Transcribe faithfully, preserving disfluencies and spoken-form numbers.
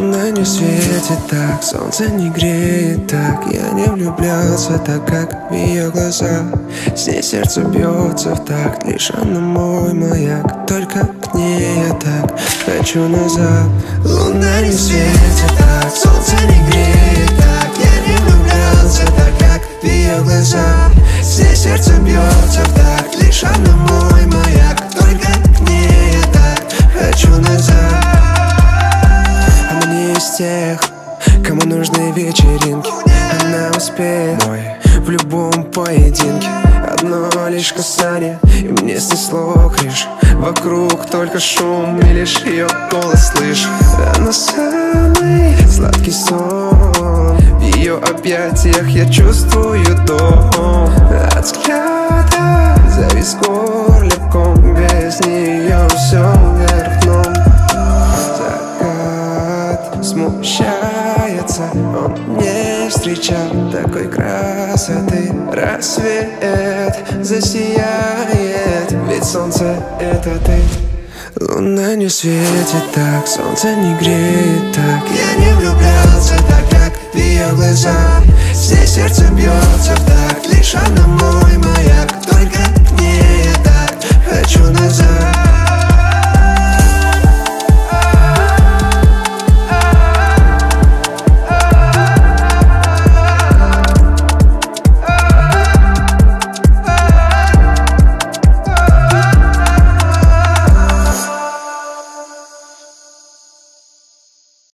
Луна не светит так, солнце не греет так. Я не влюблялся так, как в ее глаза. С ней сердце бьется в такт, лишь она мой маяк. Только к ней я так хочу назад. Луна не светит так, солнце не греет так. Я не влюблялся так, как в ее глаза. С ней сердце бьется в такт, лишь она мой маяк. Только к ней я так хочу назад. Из тех, кому нужны вечеринки, она успех мой в любом поединке. Одно лишь касание, и мне снесло крыш. Вокруг только шум, и лишь ее голос слышь. Она самый сладкий сон. В ее объятиях я чувствую дом. От взгляда завис горлем, без нее все вверх дном. Смущается, он не встречал такой красоты. Рассвет засияет, ведь солнце это ты. Луна не светит так, солнце не греет так. Я не влюблялся так, как в ее глаза. Здесь сердце бьется в такт, лишь она